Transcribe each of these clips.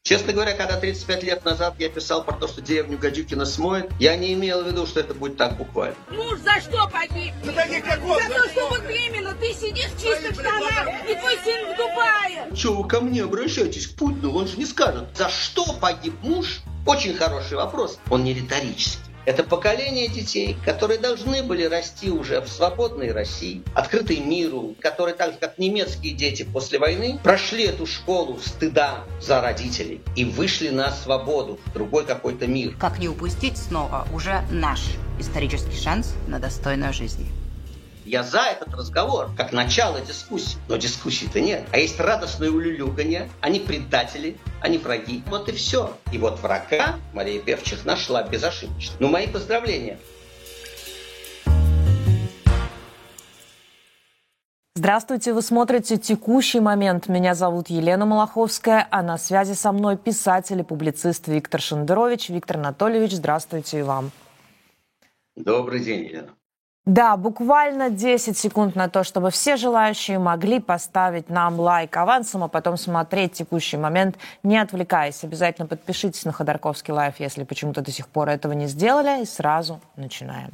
Честно говоря, когда 35 лет назад я писал про то, что деревню Гадюкина смоет, я не имел в виду, что это будет так буквально. Муж за что погиб? За то, что вот временно ты сидишь в чистых штанах, и твой сын в Дубае. Чего вы ко мне обращаетесь, к Путину? Он же не скажет, за что погиб муж? Очень хороший вопрос. Он не риторический. Это поколение детей, которые должны были расти уже в свободной России, открытой миру, которые так же, как немецкие дети после войны, прошли эту школу стыда за родителей и вышли на свободу, в другой какой-то мир. Как не упустить снова уже наш исторический шанс на достойную жизнь? Я за этот разговор, как начало дискуссии. Но дискуссии-то нет. А есть радостное улюлюканье. Они предатели, они враги. Вот и все. И вот врага Мария Певчих нашла безошибочно. Ну, мои поздравления. Здравствуйте, вы смотрите «Текущий момент». Меня зовут Елена Малаховская, а на связи со мной писатель и публицист Виктор Шендерович. Виктор Анатольевич, здравствуйте и вам. Добрый день, Елена. Да, буквально 10 секунд на то, чтобы все желающие могли поставить нам лайк авансом, а потом смотреть «Текущий момент», не отвлекаясь. Обязательно подпишитесь на Ходорковский лайв, если почему-то до сих пор этого не сделали. И сразу начинаем.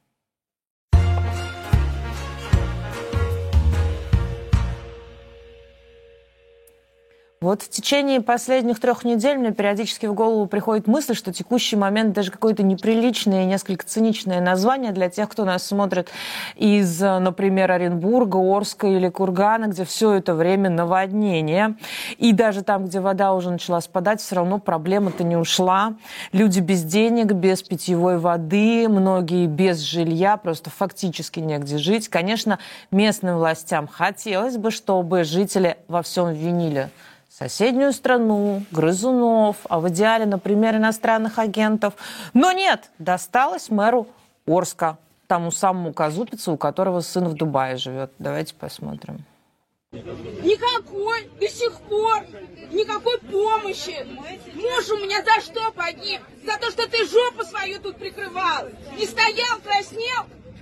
Вот в течение последних 3 недель мне периодически в голову приходит мысль, что «Текущий момент» даже какое-то неприличное и несколько циничное название для тех, кто нас смотрит из, например, Оренбурга, Орска или Кургана, где все это время наводнение. И даже там, где вода уже начала спадать, все равно проблема-то не ушла. Люди без денег, без питьевой воды, многие без жилья, просто фактически негде жить. Конечно, местным властям хотелось бы, чтобы жители во всем винили соседнюю страну, грызунов, а в идеале, например, иностранных агентов. Но нет, досталось мэру Орска, тому самому казупицу, у которого сын в Дубае живет. Давайте посмотрим. Никакой, до сих пор, никакой помощи. Муж у меня за что погиб? За то, что ты жопу свою тут прикрывал. Не стоял, краснел.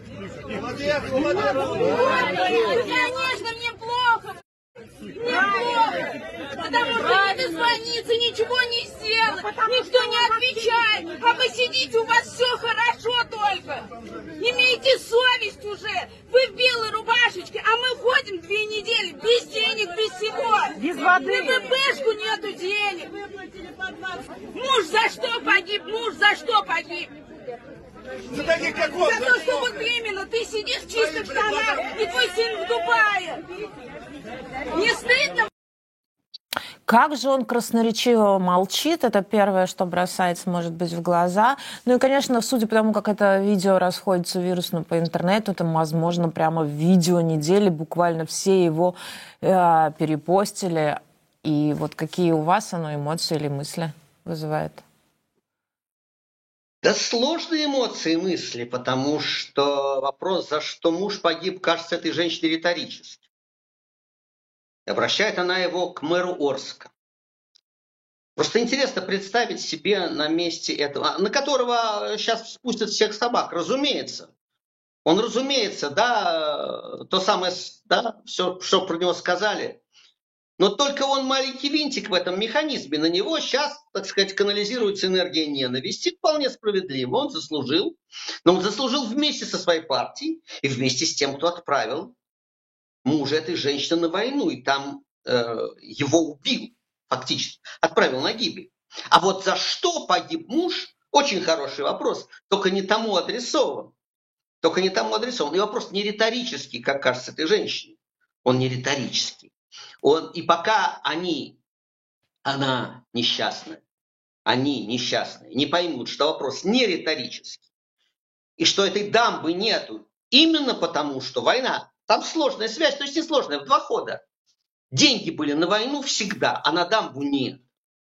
Конечно, мне плохо. Мне плохо, потому что не дозвониться, ничего не сделать, никто не отвечает, а вы сидите, у вас все хорошо только. Имейте совесть уже, вы в белой рубашечке, а мы ходим 2 недели без денег, без всего. Без воды. На ВПшку нету денег. Муж за что погиб, муж за что погиб? За то, что вот именно ты сидишь в чистых штанах, и твой сын в Дубае. Не стыдно? Как же он красноречиво молчит, это первое, что бросается, может быть, в глаза. Ну и, конечно, судя по тому, как это видео расходится вирусно по интернету, это, возможно, прямо в видео недели, буквально все его перепостили. И вот какие у вас оно эмоции или мысли вызывает? Да сложные эмоции и мысли, потому что вопрос, за что муж погиб, кажется этой женщине риторическим. Обращает она его к мэру Орска. Просто интересно представить себе на месте этого, на которого сейчас спустят всех собак, разумеется. Он, разумеется, да, то самое, да, все, что про него сказали. Но только он маленький винтик в этом механизме. На него сейчас, так сказать, канализируется энергия ненависти. Вполне справедливо, он заслужил. Но он заслужил вместе со своей партией и вместе с тем, кто отправил мужа этой женщины на войну, и там его убил, фактически, отправил на гибель. А вот за что погиб муж, очень хороший вопрос, только не тому адресован. Только не тому адресован. И вопрос не риторический, как кажется этой женщине. Он не риторический. И пока она несчастная, они несчастные, не поймут, что вопрос не риторический, и что этой дамбы нету, именно потому, что война. Там сложная связь, то есть не сложная, в 2 хода. Деньги были на войну всегда, а на дамбу нет.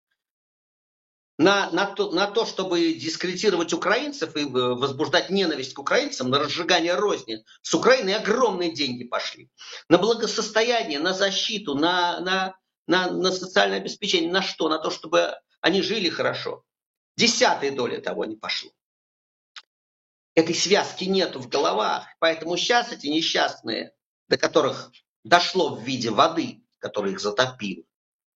На то, чтобы дискредитировать украинцев и возбуждать ненависть к украинцам, на разжигание розни с Украиной огромные деньги пошли. На благосостояние, на защиту, на социальное обеспечение, на что? На то, чтобы они жили хорошо. 10-я доля того не пошло. Этой связки нету в головах. Поэтому сейчас эти несчастные, до которых дошло в виде воды, которая их затопила,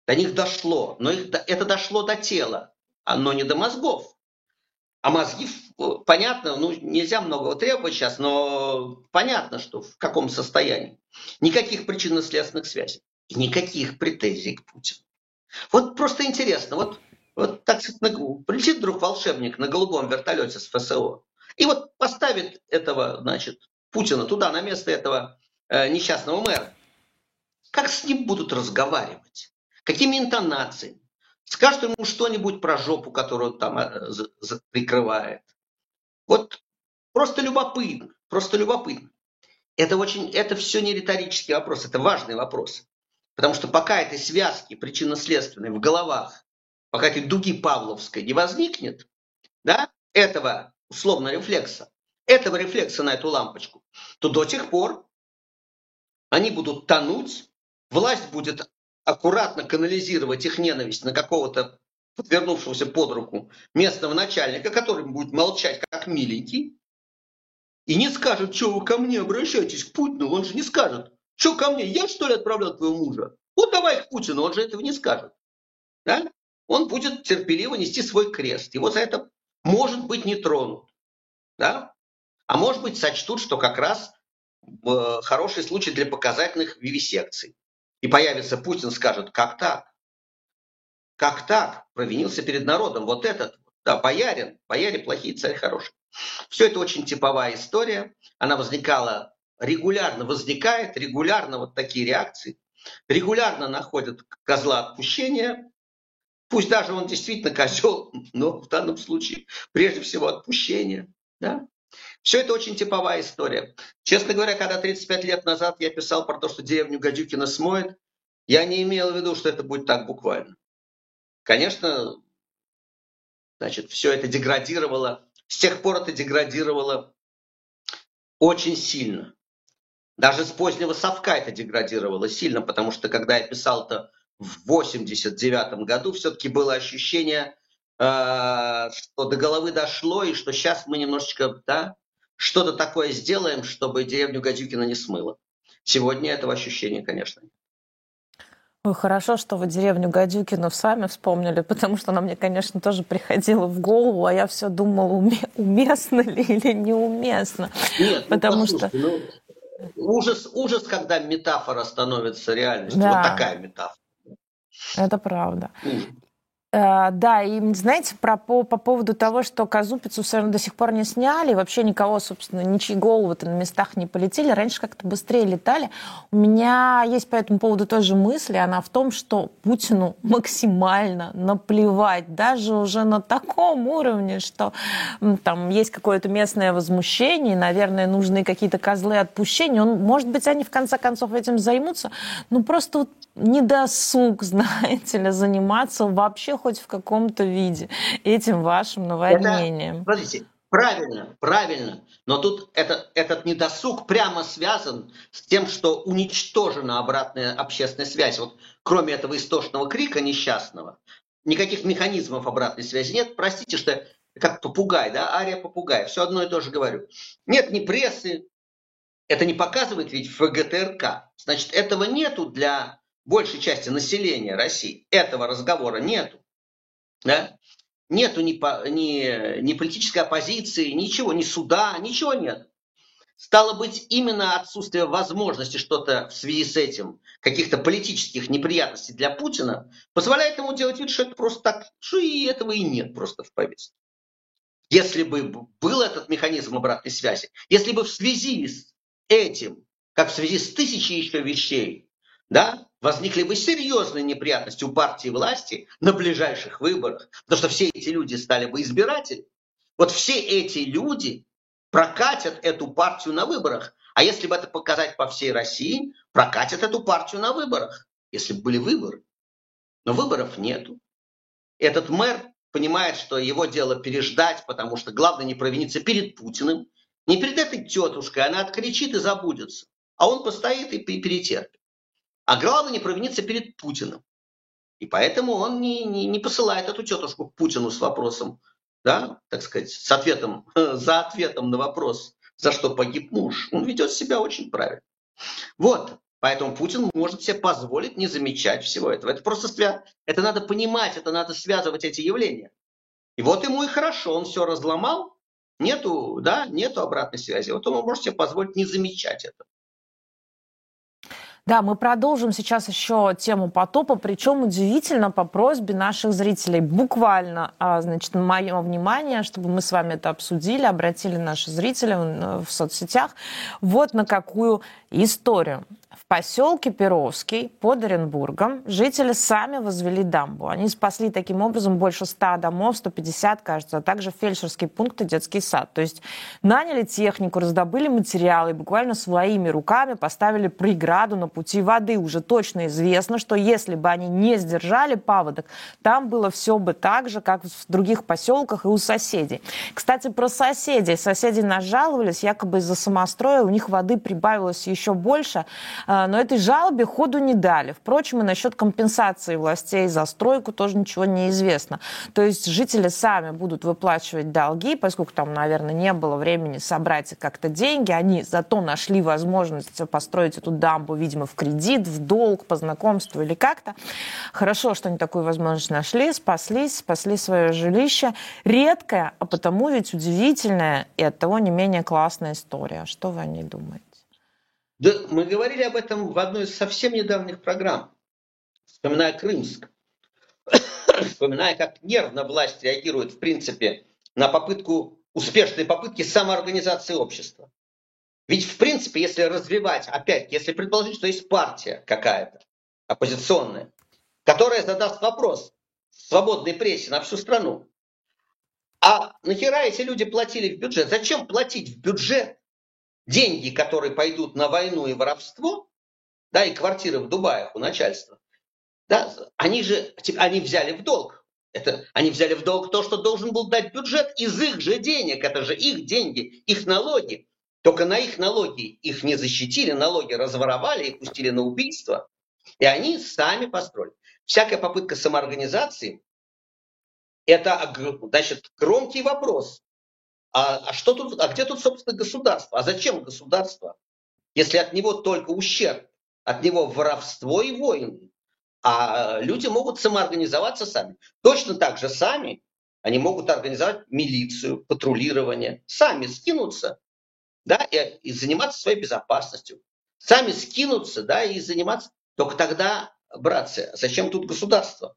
До них дошло, но это дошло до тела, но не до мозгов. А мозги, понятно, нельзя многого требовать сейчас, но понятно, что в каком состоянии. Никаких причинно-следственных связей, никаких претензий к Путину. Вот просто интересно, вот так сказать, прилетит вдруг волшебник на голубом вертолете с ФСО и вот поставит этого, значит, Путина туда, на место этого несчастного мэра. Как с ним будут разговаривать? Какими интонациями? Скажут ему что-нибудь про жопу, которую он там прикрывает. Вот просто любопытно, просто любопытно. Это все не риторический вопрос, это важный вопрос. Потому что пока этой связки причинно-следственной в головах, пока этой дуги Павловской не возникнет, да, этого условно рефлекса, этого рефлекса на эту лампочку, то до тех пор они будут тонуть, власть будет аккуратно канализировать их ненависть на какого-то подвернувшегося под руку местного начальника, который будет молчать как миленький, и не скажет, что вы ко мне обращаетесь, к Путину, он же не скажет, что ко мне, я что ли отправлял твоего мужа? Вот давай к Путину, он же этого не скажет. Да? Он будет терпеливо нести свой крест, его за это, может быть, не тронут. Да? А может быть, сочтут, что как раз хороший случай для показательных вивисекций. И появится Путин, скажет, как так? Как так? Провинился перед народом. Вот этот, да, боярин, бояре плохие, царь хороший. Все это очень типовая история. Она возникает регулярно вот такие реакции. Регулярно находят козла отпущения. Пусть даже он действительно козел, но в данном случае прежде всего отпущение. Да? Все это очень типовая история. Честно говоря, когда 35 лет назад я писал про то, что деревню Гадюкина смоет, я не имел в виду, что это будет так буквально. Конечно, значит, все это деградировало. С тех пор это деградировало очень сильно. Даже с позднего совка это деградировало сильно, потому что когда я писал-то в 89 году, все-таки было ощущение, что до головы дошло, и что сейчас мы немножечко, да, что-то такое сделаем, чтобы деревню Гадюкина не смыло. Сегодня этого ощущения, конечно, нет. Ой, хорошо, что вы деревню Гадюкина сами вспомнили, потому что она мне, конечно, тоже приходила в голову, а я все думала, уместно ли или неуместно. Нет, потому что... ужас, когда метафора становится реальностью. Да. Вот такая метафора. Это правда. Да, и знаете, по поводу того, что Казупицу все равно до сих пор не сняли, вообще никого, собственно, ничьи головы-то на местах не полетели, раньше как-то быстрее летали. У меня есть по этому поводу тоже мысль, она в том, что Путину максимально наплевать, даже уже на таком уровне, что там есть какое-то местное возмущение, наверное, нужны какие-то козлы отпущения. Может быть, они в конце концов этим займутся, ну просто вот недосуг, знаете ли, заниматься вообще хоть в каком-то виде этим вашим наводнением. Смотрите, правильно, но тут этот недосуг прямо связан с тем, что уничтожена обратная общественная связь. Вот кроме этого истошного крика несчастного, никаких механизмов обратной связи нет. Простите, что как попугай, да, ария попугая, все одно и то же говорю. Нет ни прессы, это не показывает ведь ФГТРК. Значит, этого нету для большей части населения России. Этого разговора нету. Да? Нету ни политической оппозиции, ничего, ни суда, ничего нет. Стало быть, именно отсутствие возможности что-то в связи с этим, каких-то политических неприятностей для Путина, позволяет ему делать вид, что это просто так, что и этого и нет просто в повестке. Если бы был этот механизм обратной связи, если бы в связи с этим, как в связи с тысячей еще вещей, да, возникли бы серьезные неприятности у партии власти на ближайших выборах, потому что все эти люди стали бы избирателями. Вот все эти люди прокатят эту партию на выборах. А если бы это показать по всей России, прокатят эту партию на выборах, если бы были выборы. Но выборов нету. Этот мэр понимает, что его дело переждать, потому что главное не провиниться перед Путиным, не перед этой тетушкой, она откричит и забудется. А он постоит и перетерпит. А главное не провиниться перед Путиным. И поэтому он не посылает эту тетушку к Путину с вопросом, да, так сказать, с ответом, за ответом на вопрос, за что погиб муж. Он ведет себя очень правильно. Вот. Поэтому Путин может себе позволить не замечать всего этого. Это просто это надо понимать, это надо связывать эти явления. И вот ему и хорошо, он все разломал, нету обратной связи. Вот он может себе позволить не замечать это. Да, мы продолжим сейчас еще тему потопа, причем удивительно по просьбе наших зрителей. Буквально, значит, мое внимание, чтобы мы с вами это обсудили, обратили наши зрители в соцсетях вот на какую историю. В поселке Перовский под Оренбургом жители сами возвели дамбу. Они спасли таким образом больше 100 домов, 150, кажется, а также фельдшерский пункт и детский сад. То есть наняли технику, раздобыли материалы и буквально своими руками поставили преграду на пути воды. Уже точно известно, что если бы они не сдержали паводок, там было все бы так же, как в других поселках и у соседей. Кстати, про соседей. Соседи нас жаловались, якобы из-за самостроя у них воды прибавилось еще больше, но этой жалобе ходу не дали. Впрочем, и насчет компенсации властей за стройку тоже ничего не известно. То есть жители сами будут выплачивать долги, поскольку там, наверное, не было времени собрать как-то деньги. Они зато нашли возможность построить эту дамбу, видимо, в кредит, в долг, по знакомству или как-то. Хорошо, что они такую возможность нашли, спасли свое жилище. Редкая, а потому ведь удивительная и оттого не менее классная история. Что вы о ней думаете? Да, мы говорили об этом в одной из совсем недавних программ, вспоминая Крымск, вспоминая, как нервно власть реагирует, в принципе, на успешные попытки самоорганизации общества. Ведь, в принципе, если развивать, опять, если предположить, что есть партия какая-то, оппозиционная, которая задаст вопрос в свободной прессе на всю страну, а нахера эти люди платили в бюджет? Зачем платить в бюджет деньги, которые пойдут на войну и воровство, да, и квартиры в Дубае у начальства, да, они взяли в долг. Они взяли в долг то, что должен был дать бюджет из их же денег. Это же их деньги, их налоги. Только на их налоги их не защитили, налоги разворовали и пустили на убийство. И они сами построили. Всякая попытка самоорганизации – это, значит, громкий вопрос. А где тут, собственно, государство? А зачем государство, если от него только ущерб, от него воровство и войны, а люди могут самоорганизоваться сами. Точно так же сами они могут организовать милицию, патрулирование, сами скинуться, да, и заниматься своей безопасностью. Сами скинуться, да, и заниматься. Только тогда, братцы, зачем тут государство?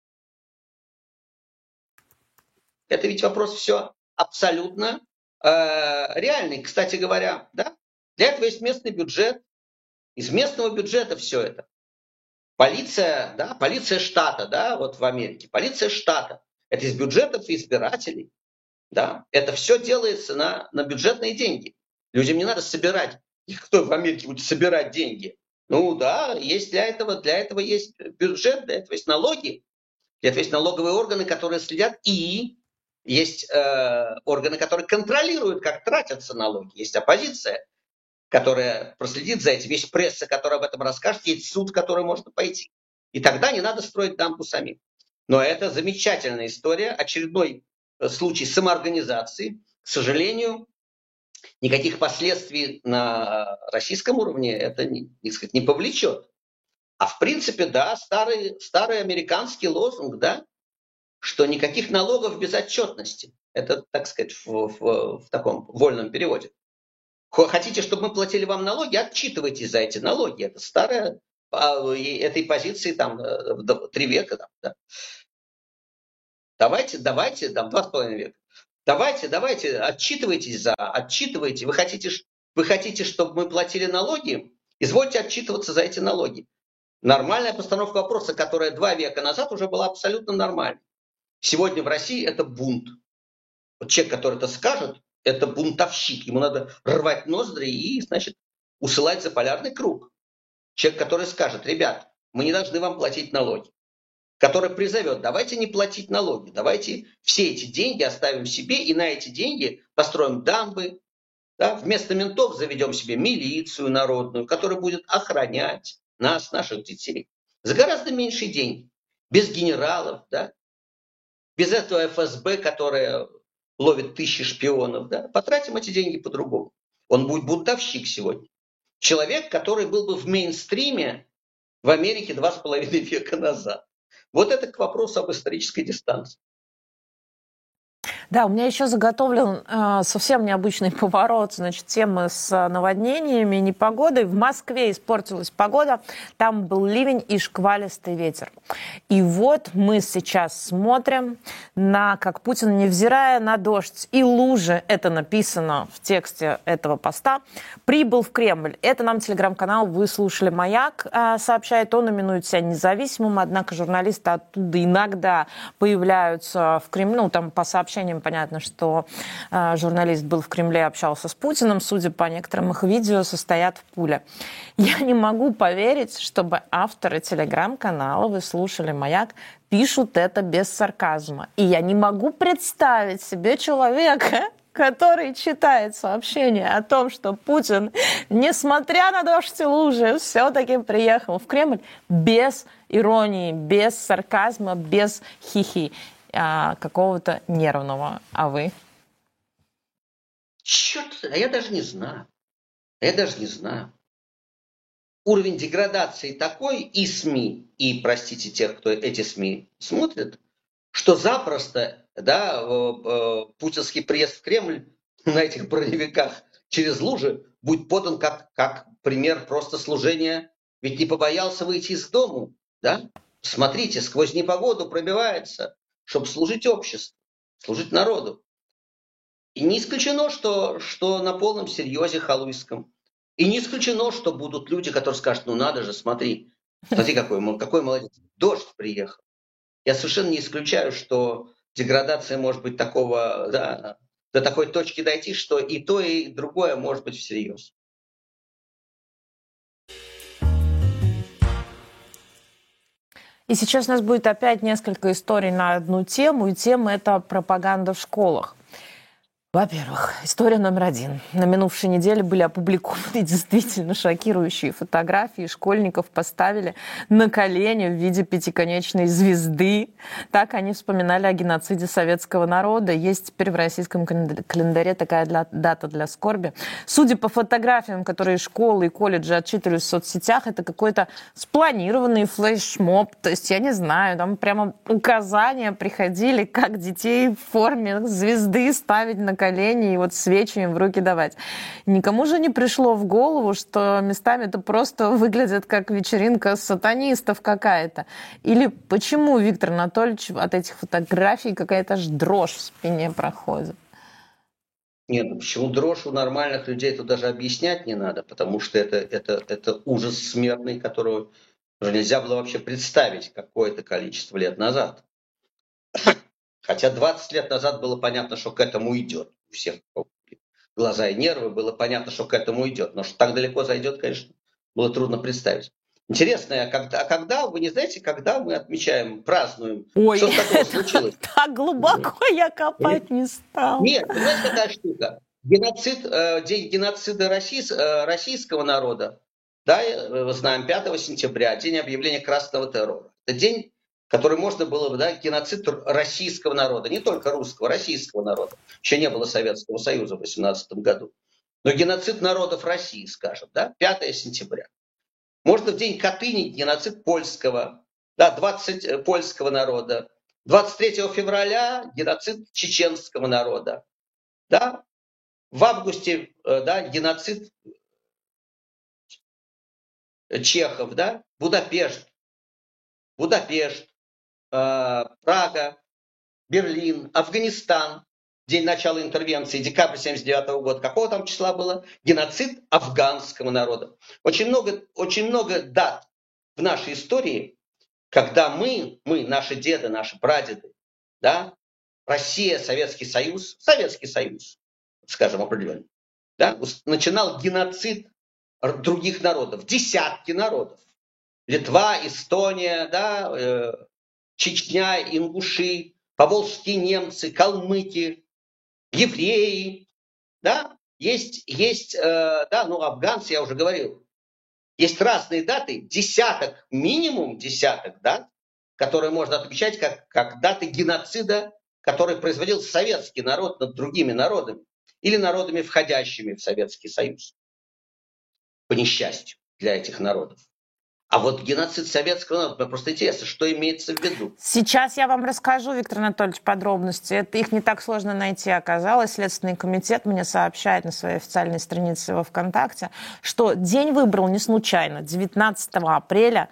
Это ведь вопрос все абсолютно реальный. Кстати говоря, да, для этого есть местный бюджет. Из местного бюджета все это. Полиция штата, да, вот в Америке. Полиция штата. Это из бюджетов избирателей. Да. Это все делается на бюджетные деньги. Людям не надо собирать. Кто в Америке будет собирать деньги? Ну да, есть для этого есть бюджет, для этого есть налоги. Для этого есть налоговые органы, которые следят, и есть органы, которые контролируют, как тратятся налоги. Есть оппозиция, которая проследит за этим. Есть пресса, которая об этом расскажет. Есть суд, в который можно пойти. И тогда не надо строить дамбу самим. Но это замечательная история. Очередной случай самоорганизации. К сожалению, никаких последствий на российском уровне это не повлечет. А в принципе, да, старый американский лозунг, да, что никаких налогов без отчетности. Это, так сказать, в таком вольном переводе. Хотите, чтобы мы платили вам налоги? Отчитывайтесь за эти налоги. Это старая, этой позиции там 3 века. Там, да. Давайте, там 2,5 века. Давайте, отчитывайте. Вы хотите, чтобы мы платили налоги? Извольте отчитываться за эти налоги. Нормальная постановка вопроса, которая 2 века назад уже была абсолютно нормальной. Сегодня в России это бунт. Вот человек, который это скажет, это бунтовщик. Ему надо рвать ноздри и, значит, усылать за полярный круг. Человек, который скажет: ребят, мы не должны вам платить налоги. Который призовет: давайте не платить налоги, давайте все эти деньги оставим себе и на эти деньги построим дамбы. Да? Вместо ментов заведем себе милицию народную, которая будет охранять нас, наших детей. За гораздо меньшие деньги. Без генералов, да? Без этого ФСБ, которое ловит тысячи шпионов. Да? Потратим эти деньги по-другому. Он будет бунтовщик сегодня. Человек, который был бы в мейнстриме в Америке 2,5 века назад. Вот это к вопросу об исторической дистанции. Да, у меня еще заготовлен совсем необычный поворот, значит, темы с наводнениями и непогодой. В Москве испортилась погода, там был ливень и шквалистый ветер. И вот мы сейчас смотрим на, как Путин, невзирая на дождь и лужи, это написано в тексте этого поста, прибыл в Кремль. Это нам телеграм-канал «Вы слушали Маяк» сообщает. Он именует себя независимым, однако журналисты оттуда иногда появляются в Кремле, ну, там по сообщениям понятно, что журналист был в Кремле, общался с Путиным. Судя по некоторым их видео, состоят в пуле. Я не могу поверить, чтобы авторы телеграм-канала «Вы слушали Маяк» пишут это без сарказма. И я не могу представить себе человека, который читает сообщение о том, что Путин, несмотря на дождь и лужи, все-таки приехал в Кремль без иронии, без сарказма, без хихи. Какого-то нервного. А вы? Черт, а я даже не знаю. Уровень деградации такой и СМИ, и, простите, тех, кто эти СМИ смотрит, что запросто, да, путинский приезд в Кремль на этих броневиках через лужи будет подан как пример просто служения. Ведь не побоялся выйти из дому, да? Смотрите, сквозь непогоду пробивается, чтобы служить обществу, служить народу. И не исключено, что на полном серьезе халуйском. И не исключено, что будут люди, которые скажут, ну надо же, смотри какой молодец, дождь приехал. Я совершенно не исключаю, что деградация может быть такого, да, до такой точки дойти, что и то, и другое может быть всерьез. И сейчас у нас будет опять несколько историй на одну тему, и тема – это пропаганда в школах. Во-первых, история номер 1. На минувшей неделе были опубликованы действительно шокирующие фотографии. Школьников поставили на колени в виде пятиконечной звезды. Так они вспоминали о геноциде советского народа. Есть теперь в российском календаре такая дата для скорби. Судя по фотографиям, которые школы и колледжи отчитывали в соцсетях, это какой-то спланированный флешмоб. То есть, я не знаю, там прямо указания приходили, как детей в форме звезды ставить на колени и вот свечи им в руки давать. Никому же не пришло в голову, что местами это просто выглядит как вечеринка сатанистов какая-то. Или почему, Виктор Анатольевич, от этих фотографий какая-то аж дрожь в спине проходит? Нет, ну почему дрожь у нормальных людей тут даже объяснять не надо, потому что это ужас смертный, которого уже нельзя было вообще представить какое-то количество лет назад. Хотя 20 лет назад было понятно, что к этому идет. У всех глаза и нервы, было понятно, что к этому идет. Но что так далеко зайдет, конечно, было трудно представить. Интересно, когда, вы не знаете, когда мы отмечаем, празднуем? Ой, что такого случилось? Так глубоко я копать не стал. Нет, понимаете, какая штука? День геноцида российского народа, да, мы знаем, 5 сентября, день объявления красного террора. Это день, который можно было бы, да, геноцид российского народа, не только русского, российского народа. Еще не было Советского Союза в 18 году. Но геноцид народов России, скажем, да, 5 сентября. Можно в день Катыни геноцид польского, да, 20 польского народа. 23 февраля геноцид чеченского народа. Да. В августе, да, геноцид чехов, да, Будапешт, Прага, Берлин, Афганистан, день начала интервенции, декабрь 1979 года. Какого там числа было? Геноцид афганского народа. Очень много дат в нашей истории, когда мы, наши деды, наши прадеды, да, Россия, Советский Союз, скажем определенно, да, начинал геноцид других народов, десятки народов. Литва, Эстония, да, Чечня, ингуши, поволжские немцы, калмыки, евреи, да, есть, да, ну, афганцы, я уже говорил. Есть разные даты, минимум десяток дат, которые можно отмечать как даты геноцида, который производил советский народ над другими народами или народами, входящими в Советский Союз. по несчастью для этих народов. А вот геноцид советского народа, мне просто интересно, что имеется в виду. Сейчас я вам расскажу, Виктор Анатольевич, подробности. Их не так сложно найти оказалось. Следственный комитет мне сообщает на своей официальной странице во ВКонтакте, что день выбрал не случайно. 19 апреля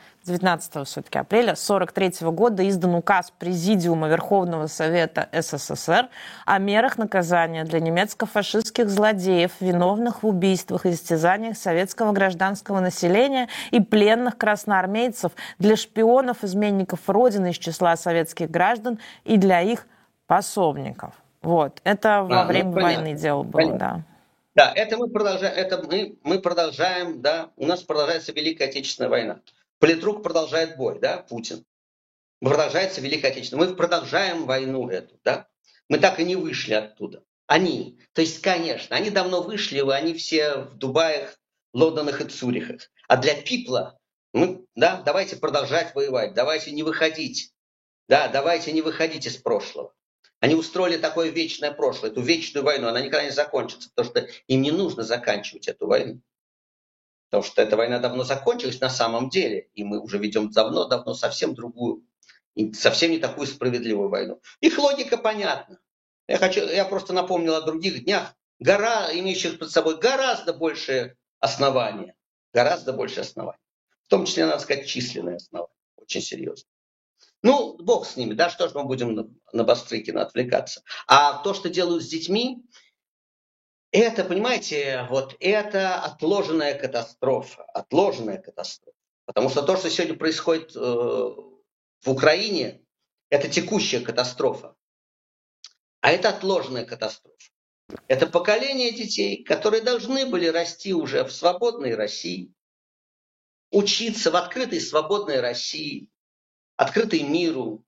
1943 года издан указ Президиума Верховного Совета СССР о мерах наказания для немецко-фашистских злодеев, виновных в убийствах и истязаниях советского гражданского населения и пленных красноармейцев, для шпионов, изменников Родины из числа советских граждан и для их пособников. Вот. Это во время войны дело было, да. Да, это мы продолжаем, да, у нас продолжается Великая Отечественная война. Политрук продолжает бой, да, Путин. Продолжается Великая Отечественная. Мы продолжаем войну эту, да. Мы так и не вышли оттуда. Они, то есть, конечно, они давно вышли, они все в Дубаях, Лондонах и Цюрихах. А для Пипла, да, давайте продолжать воевать, давайте не выходить, да, давайте не выходить из прошлого. Они устроили такое вечное прошлое, эту вечную войну, она никогда не закончится, потому что им не нужно заканчивать эту войну. Потому что эта война давно закончилась на самом деле, и мы уже ведем давно совсем другую, совсем не такую справедливую войну. Их логика понятна. Я просто напомнил о других днях, имеющих под собой гораздо большие основания. Гораздо больше оснований. В том числе, надо сказать, численные основания. Очень серьезно. Ну, бог с ними, да, что ж мы будем на Бастрыкина отвлекаться. А то, что делают с детьми, это, понимаете, вот это отложенная катастрофа. Отложенная катастрофа. Потому что то, что сегодня происходит в Украине, это текущая катастрофа. А это отложенная катастрофа. Это поколение детей, которые должны были расти уже в свободной России, учиться в открытой свободной России, открытой миру,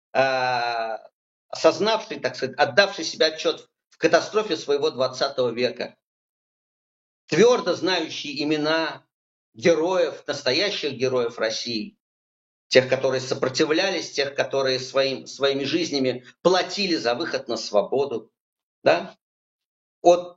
осознавший, так сказать, отдавший себе отчет в катастрофе своего 20 века, твердо знающий имена героев, настоящих героев России, тех, которые сопротивлялись, тех, которые своими жизнями платили за выход на свободу, да? От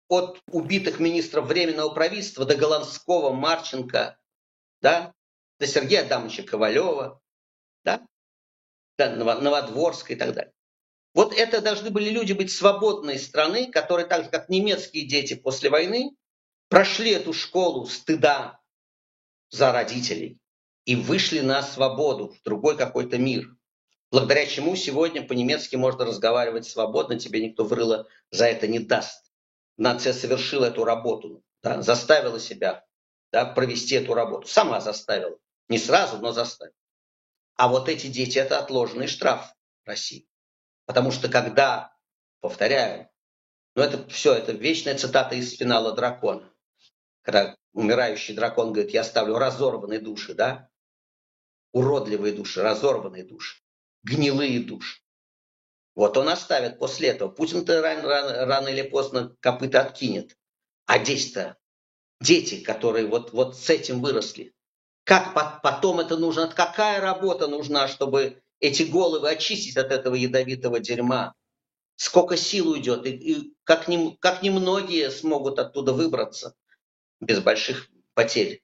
убитых министров Временного правительства до Голландского, Марченко, да? До Сергея Адамовича Ковалева, да? До Новодворска и так далее. Вот это должны были люди быть свободной страны, которые так же, как немецкие дети после войны, прошли эту школу стыда за родителей и вышли на свободу, в другой какой-то мир. Благодаря чему сегодня по-немецки можно разговаривать свободно, тебе никто в рыло за это не даст. Нация совершила эту работу, да, заставила себя, да, провести эту работу. Сама заставила. Не сразу, но заставила. А вот эти дети – это отложенный штраф в России. Потому что когда, повторяю, это все, это вечная цитата из финала «Дракона». Когда умирающий дракон говорит: я оставлю разорванные души, да? Уродливые души, разорванные души, гнилые души. Вот он оставит после этого. Путин-то рано или поздно копыта откинет. А здесь-то дети, которые вот с этим выросли. Как потом это нужно, какая работа нужна, чтобы эти головы очистить от этого ядовитого дерьма? Сколько сил уйдет, и как немногие смогут оттуда выбраться без больших потерь.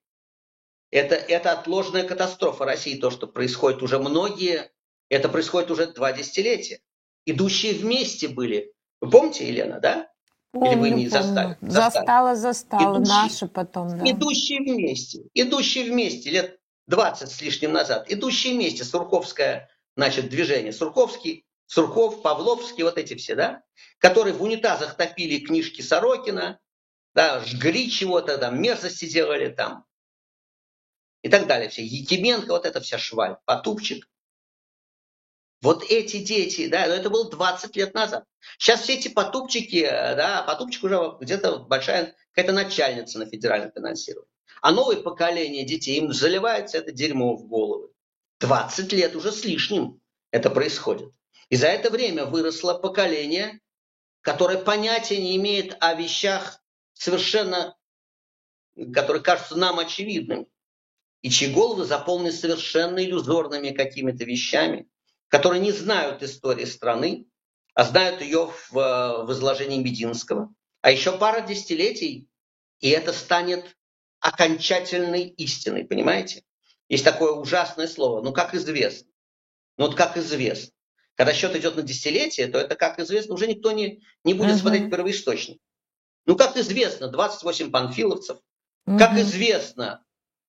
Это отложенная катастрофа России, то, что происходит уже это происходит уже 2 десятилетия. Идущие вместе были. Вы помните, Елена, да? Помню, или вы не застали? Застала. Наши потом, да. Идущие вместе, лет 20 с лишним назад. Идущие вместе, Сурковское, движение. Сурков, Павловский, вот эти все, да? Которые в унитазах топили книжки Сорокина, да, жгли чего-то, там, мерзости делали там. И так далее. Все. Якименко, вот эта вся шваль, Потупчик. Вот эти дети, да, это было 20 лет назад. Сейчас все эти Потупчики, да, Потупчик уже где-то большая какая-то начальница на федеральном финансировании. А новое поколение детей, им заливается это дерьмо в головы. 20 лет уже с лишним это происходит. И за это время выросло поколение, которое понятия не имеет о вещах совершенно, которые кажутся нам очевидными. И чьи головы заполнены совершенно иллюзорными какими-то вещами, которые не знают истории страны, а знают ее в изложении Мединского. А еще пара десятилетий, и это станет окончательной истиной, понимаете? Есть такое ужасное слово, ну как известно. Ну вот как известно. Когда счет идет на десятилетие, то это, как известно, уже никто не будет смотреть первоисточник. Ну как известно, 28 панфиловцев. Как известно,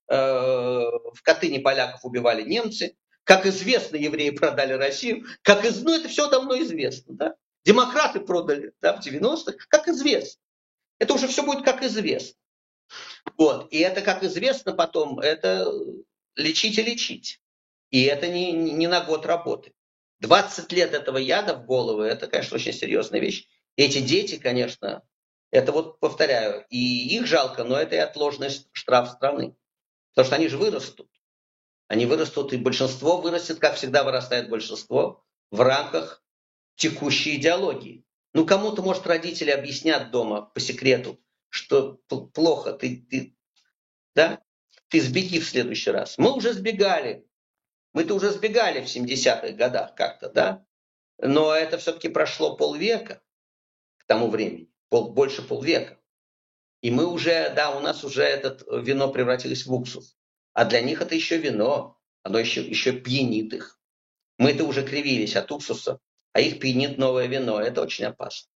в Катыни поляков убивали немцы. Как известно, евреи продали Россию. Ну это все давно известно. Да? Демократы продали, да, в 90-х. Как известно. Это уже все будет как известно. Вот. И это, как известно потом, это лечить и лечить. И это не на год работы. 20 лет этого яда в головы, это, конечно, очень серьезная вещь. Эти дети, конечно, это вот, повторяю, и их жалко, но это и отложенный штраф страны. Потому что они же вырастут. Они вырастут, и большинство вырастет, как всегда вырастает большинство, в рамках текущей идеологии. Ну, кому-то, может, родители объяснят дома по секрету, что плохо, ты сбеги в следующий раз. Мы уже сбегали. Мы-то уже сбегали в 70-х годах как-то, да? Но это все-таки прошло полвека к тому времени, больше полвека. И мы уже, да, у нас уже это вино превратилось в уксус. А для них это еще вино, оно еще пьянит их. Мы-то уже кривились от уксуса, а их пьянит новое вино. Это очень опасно.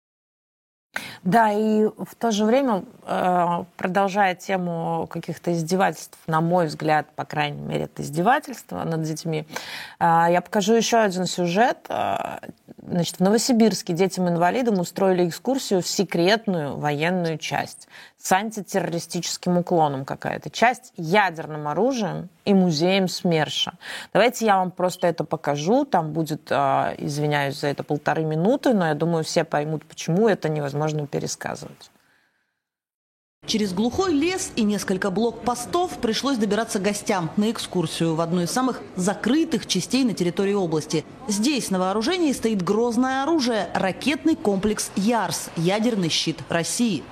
Да, и в то же время, продолжая тему каких-то издевательств, на мой взгляд, по крайней мере, это издевательство над детьми, я покажу еще один сюжет. Значит, в Новосибирске детям-инвалидам устроили экскурсию в секретную военную часть с антитеррористическим уклоном какая-то. Часть ядерным оружием и музеем СМЕРШа. Давайте я вам просто это покажу. Там будет, извиняюсь за это, 1,5 минуты, но я думаю, все поймут, почему это невозможно пересказывать. Через глухой лес и несколько блокпостов пришлось добираться гостям на экскурсию в одну из самых закрытых частей на территории области. Здесь на вооружении стоит грозное оружие – ракетный комплекс «Ярс» – ядерный щит России.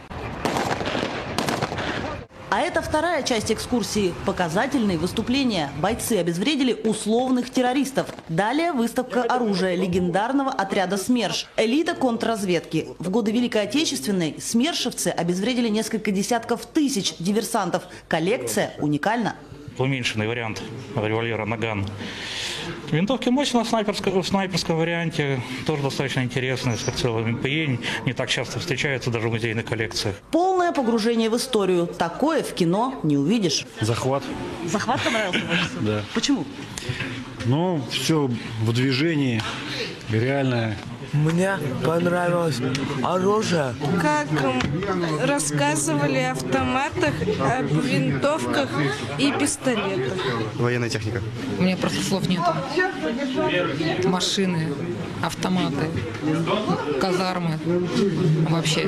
А это вторая часть экскурсии – показательные выступления. Бойцы обезвредили условных террористов. Далее выставка оружия легендарного отряда СМЕРШ – элита контрразведки. В годы Великой Отечественной смершевцы обезвредили несколько десятков тысяч диверсантов. Коллекция уникальна. Уменьшенный вариант револьвера «Наган». Винтовки Мосина в снайперском варианте тоже достаточно интересные, с прицелом МПИ, не так часто встречаются даже в музейных коллекциях. Полное погружение в историю. Такое в кино не увидишь. Захват. Захват понравился больше всего? Да. Почему? Ну, все в движении, реальное. Мне понравилось оружие. Как рассказывали о автоматах, об винтовках и пистолетах. Военная техника. У меня просто слов нет. Машины, автоматы, казармы. Вообще.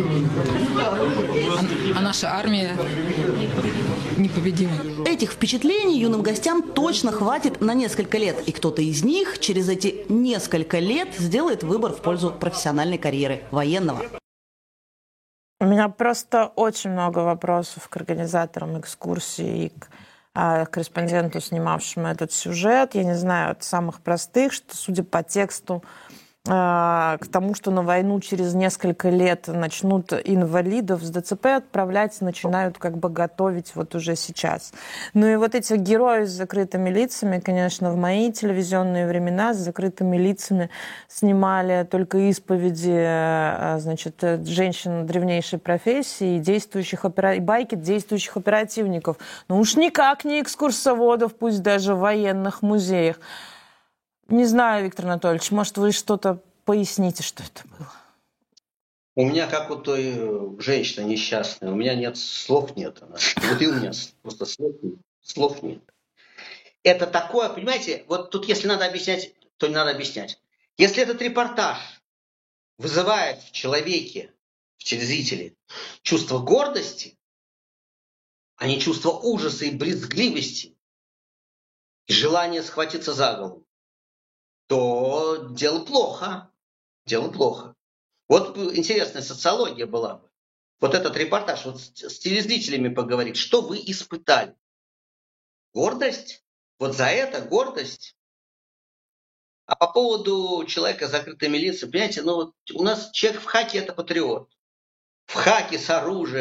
А наша армия непобедима. Этих впечатлений юным гостям точно хватит на несколько лет. И кто-то из них через эти несколько лет сделает выбор в пользу профессиональной карьеры военного. У меня просто очень много вопросов к организаторам экскурсии и к корреспонденту, снимавшему этот сюжет. Я не знаю, от самых простых, что, судя по тексту, к тому, что на войну через несколько лет начнут инвалидов с ДЦП отправлять, начинают как бы готовить вот уже сейчас. Ну и вот эти герои с закрытыми лицами, конечно, в мои телевизионные времена с закрытыми лицами снимали только исповеди, значит, женщин древнейшей профессии и байки действующих оперативников. Ну уж никак не экскурсоводов, пусть даже в военных музеях. Не знаю, Виктор Анатольевич, может, вы что-то поясните, что это было? У меня, как у той женщины несчастной, у меня нет слов, нет. Вот и у меня просто слов нет. Это такое, понимаете, вот тут если надо объяснять, то не надо объяснять. Если этот репортаж вызывает в человеке, в телезрителе, чувство гордости, а не чувство ужаса и брезгливости, и желание схватиться за голову, то дело плохо. Дело плохо. Вот интересная социология была бы. Вот этот репортаж, вот с телезрителями поговорить, что вы испытали? Гордость? Вот за это гордость? А по поводу человека с закрытыми лицами, понимаете, ну вот у нас человек в хаке – это патриот. В хаке с оружием,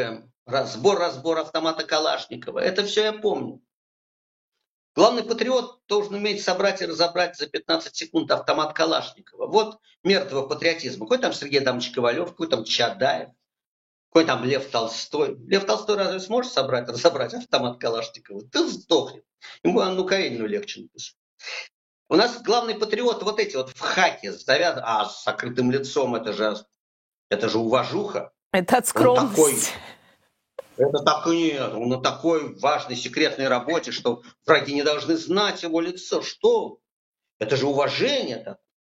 разбор автомата Калашникова. Это все я помню. Главный патриот должен уметь собрать и разобрать за 15 секунд автомат Калашникова. Вот мертвого патриотизма. Какой там Сергей Адамович Ковалев, какой там Чадаев, какой там Лев Толстой. Лев Толстой разве сможет собрать, разобрать автомат Калашникова? Ты сдохнет. Ему Анну Каренину легче написать. У нас главный патриот вот эти вот в хаке завязаны, а с закрытым лицом это же уважуха. Это от скромности. Это так и нет. Он на такой важной секретной работе, что враги не должны знать его лицо. Что? Это же уважение-то.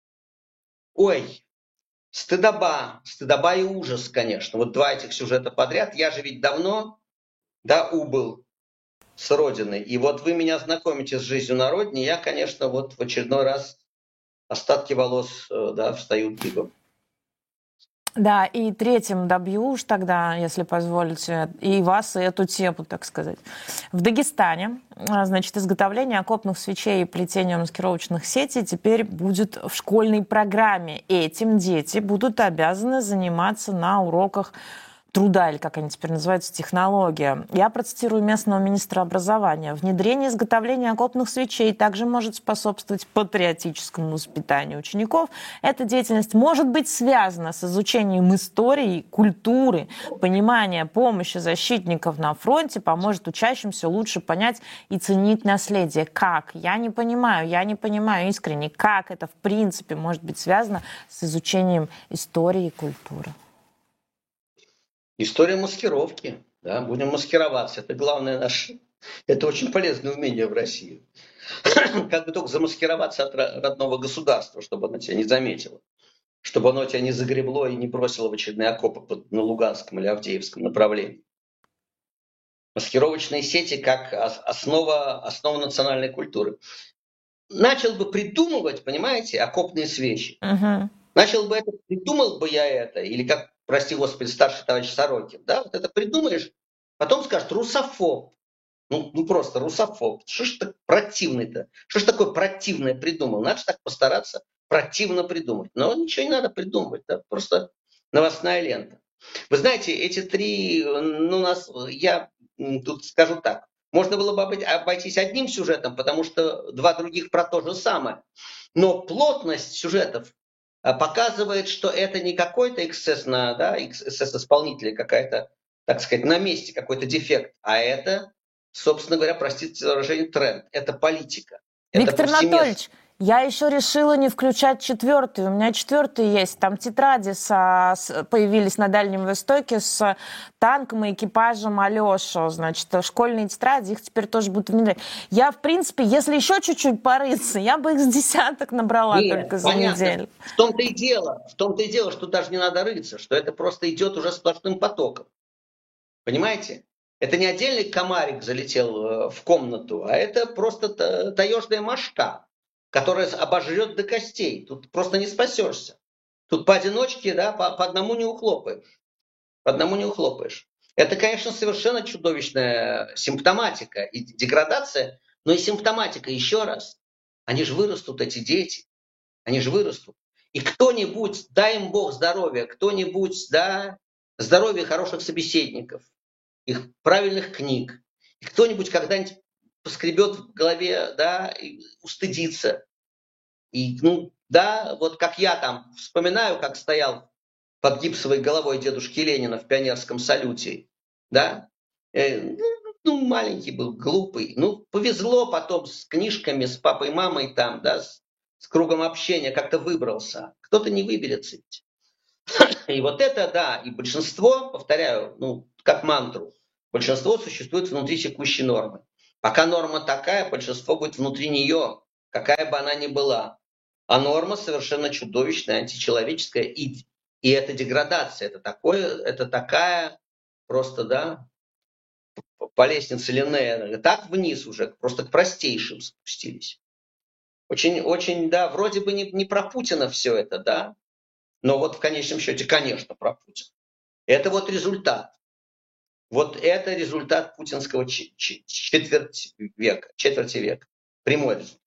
Ой, стыдоба и ужас, конечно. Вот два этих сюжета подряд. Я же ведь давно, убыл с родины. И вот вы меня знакомите с жизнью на родине. Я, конечно, вот в очередной раз остатки волос, встают дыбом. Да, и третьим добью уж тогда, если позволите, и вас, и эту тему, так сказать. В Дагестане, изготовление окопных свечей и плетение маскировочных сетей теперь будет в школьной программе. Этим дети будут обязаны заниматься на уроках труда, или как они теперь называются, технология. Я процитирую местного министра образования. Внедрение изготовления окопных свечей также может способствовать патриотическому воспитанию учеников. Эта деятельность может быть связана с изучением истории, культуры, понимания помощи защитников на фронте, поможет учащимся лучше понять и ценить наследие. Как? Я не понимаю искренне, как это в принципе может быть связано с изучением истории и культуры. История маскировки. Да? Будем маскироваться. Это главное наше. Это очень полезное умение в России. Как бы только замаскироваться от родного государства, чтобы оно тебя не заметило. Чтобы оно тебя не загребло и не бросило в очередные окопы на Луганском или Авдеевском направлении. Маскировочные сети как основа национальной культуры. Начал бы придумывать, понимаете, окопные свечи. Придумал бы я это, или как, прости господи, старший товарищ Сорокин, вот это придумаешь, потом скажут русофоб. Ну просто русофоб. Что ж так противный-то? Что ж такое противное придумал? Надо же так постараться противно придумать. Но ничего не надо придумывать, просто новостная лента. Вы знаете, эти три, я тут скажу так, можно было бы обойтись одним сюжетом, потому что два других про то же самое. Но плотность сюжетов показывает, что это не какой-то эксцесс-исполнителя, какая-то, так сказать, на месте какой-то дефект, а это, собственно говоря, простите за выражение, тренд. Это политика. Виктор Анатольевич, я еще решила не включать 4-й. У меня 4-й есть. Там тетради появились на Дальнем Востоке с танком и экипажем Алеша. Школьные тетради, их теперь тоже будут внедрять. Я, в принципе, если еще чуть-чуть порыться, я бы их с десяток набрала только за неделю. В том-то и дело, что даже не надо рыться, что это просто идет уже сплошным потоком. Понимаете? Это не отдельный комарик залетел в комнату, а это просто таежная мошка, которая обожрет до костей. Тут просто не спасешься. Тут поодиночке, по одному не ухлопаешь. Это, конечно, совершенно чудовищная симптоматика и деградация, но и симптоматика. Еще раз, они же вырастут, эти дети. Они же вырастут. И кто-нибудь, дай им Бог здоровья, здоровья хороших собеседников, их правильных книг. И кто-нибудь когда-нибудь поскребет в голове, и устыдится. И, вот как я там вспоминаю, как стоял под гипсовой головой дедушки Ленина в пионерском салюте, маленький был, глупый. Повезло потом с книжками, с папой, мамой там, с кругом общения как-то выбрался. Кто-то не выберется ведь. И вот это, и большинство, повторяю, как мантру, большинство существует внутри текущей нормы. Пока норма такая, большинство будет внутри нее, какая бы она ни была. А норма совершенно чудовищная, античеловеческая, и это деградация. Это такая просто, по лестнице Линнея, так вниз уже, просто к простейшим спустились. Очень, очень, вроде бы не про Путина все это, но вот в конечном счете, конечно, про Путина. Это вот результат. Вот это результат путинского четверти века. Прямой результат.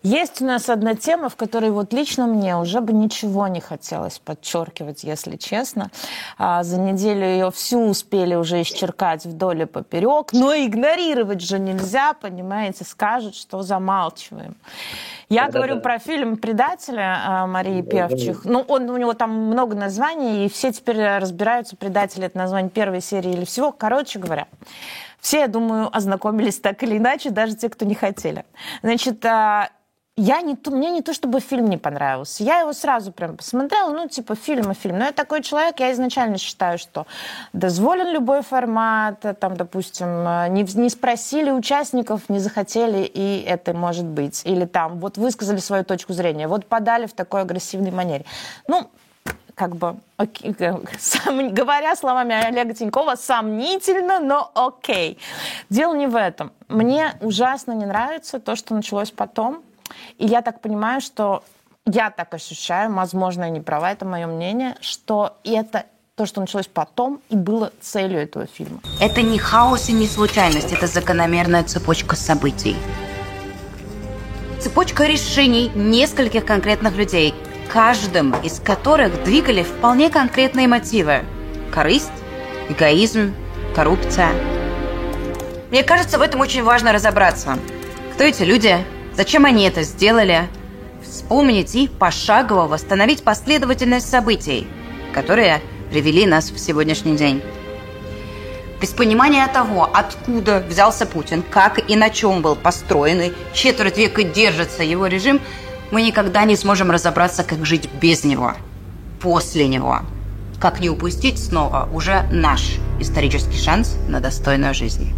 Есть у нас одна тема, в которой вот лично мне уже бы ничего не хотелось подчеркивать, если честно. За неделю ее всю успели уже исчеркать вдоль и поперек, но игнорировать же нельзя, понимаете, скажут, что замалчиваем. Я говорю про фильм «Предатели» Марии Певчих. Ну, у него там много названий, и все теперь разбираются, «Предатели» — это название первой серии или всего. Короче говоря, все, я думаю, ознакомились так или иначе, даже те, кто не хотели. Значит, мне не то, чтобы фильм не понравился. Я его сразу прям посмотрела, ну, типа, фильм и фильм. Но я такой человек, я изначально считаю, что дозволен любой формат, там, допустим, не спросили участников, не захотели, и это может быть. Или там, вот высказали свою точку зрения, вот подали в такой агрессивной манере. Ну, как бы, говоря словами Олега Тинькова, сомнительно, но окей. Дело не в этом. Мне ужасно не нравится то, что началось потом. И я так понимаю, что я так ощущаю, возможно, я не права, это мое мнение, что это то, что началось потом, и было целью этого фильма. Это не хаос и не случайность, это закономерная цепочка событий. Цепочка решений нескольких конкретных людей, каждым из которых двигали вполне конкретные мотивы. Корысть, эгоизм, коррупция. Мне кажется, в этом очень важно разобраться. Кто эти люди? Зачем они это сделали? Вспомнить и пошагово восстановить последовательность событий, которые привели нас в сегодняшний день. Без понимания того, откуда взялся Путин, как и на чем был построен, и четверть века держится его режим, мы никогда не сможем разобраться, как жить без него, после него. Как не упустить снова уже наш исторический шанс на достойную жизнь.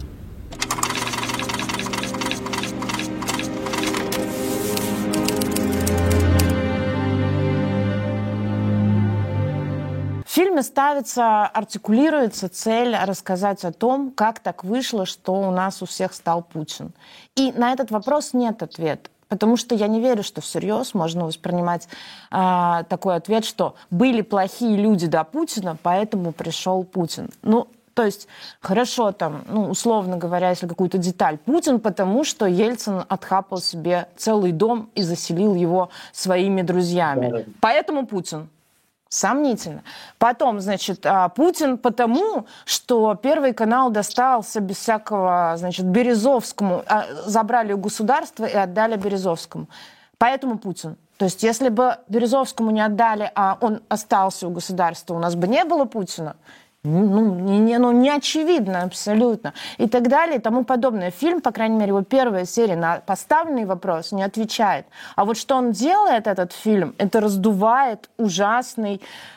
В фильме артикулируется цель рассказать о том, как так вышло, что у нас у всех стал Путин. И на этот вопрос нет ответа. Потому что я не верю, что всерьез можно воспринимать такой ответ, что были плохие люди до Путина, поэтому пришел Путин. Ну, то есть, хорошо, там, ну, условно говоря, если какую-то деталь, Путин, потому что Ельцин отхапал себе целый дом и заселил его своими друзьями. Поэтому Путин. Сомнительно. Потом, значит, Путин потому, что Первый канал достался без всякого, значит, Березовскому, забрали у государства и отдали Березовскому. Поэтому Путин. То есть, если бы Березовскому не отдали, а он остался у государства, у нас бы не было Путина. Не очевидно абсолютно. И так далее, и тому подобное. Фильм, по крайней мере, его первая серия на поставленный вопрос не отвечает. А вот что он делает, этот фильм, это раздувает ужасный,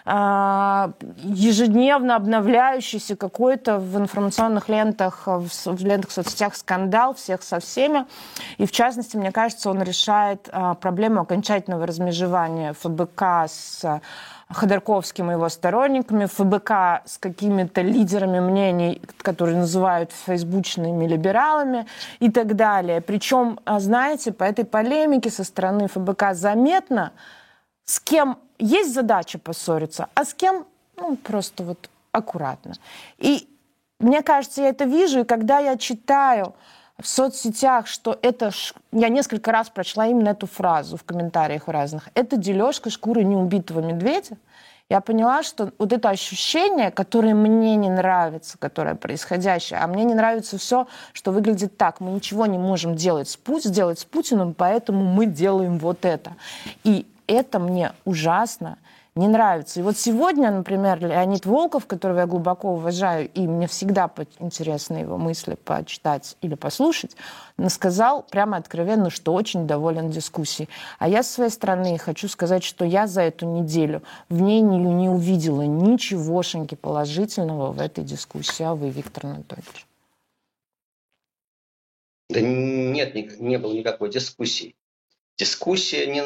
ежедневно обновляющийся какой-то в информационных лентах, в лентах в соцсетях скандал всех со всеми. И в частности, мне кажется, он решает проблему окончательного размежевания ФБК с Ходорковским и его сторонниками, ФБК с какими-то лидерами мнений, которые называют фейсбучными либералами и так далее. Причем, знаете, по этой полемике со стороны ФБК заметно, с кем есть задача поссориться, а с кем, ну, просто вот аккуратно. И мне кажется, я это вижу, и когда я читаю в соцсетях, что это... Я несколько раз прочла именно эту фразу в комментариях разных. Это дележка шкуры неубитого медведя. Я поняла, что вот это ощущение, которое мне не нравится, которое происходящее, а мне не нравится все, что выглядит так. Мы ничего не можем сделать с Путиным, поэтому мы делаем вот это. И это мне ужасно не нравится. И вот сегодня, например, Леонид Волков, которого я глубоко уважаю, и мне всегда интересно его мысли почитать или послушать, сказал прямо откровенно, что очень доволен дискуссией. А я, с своей стороны, хочу сказать, что я за эту неделю в ней не увидела ничегошеньки положительного в этой дискуссии. А вы, Виктор Анатольевич? Да нет, не было никакой дискуссии. Дискуссии не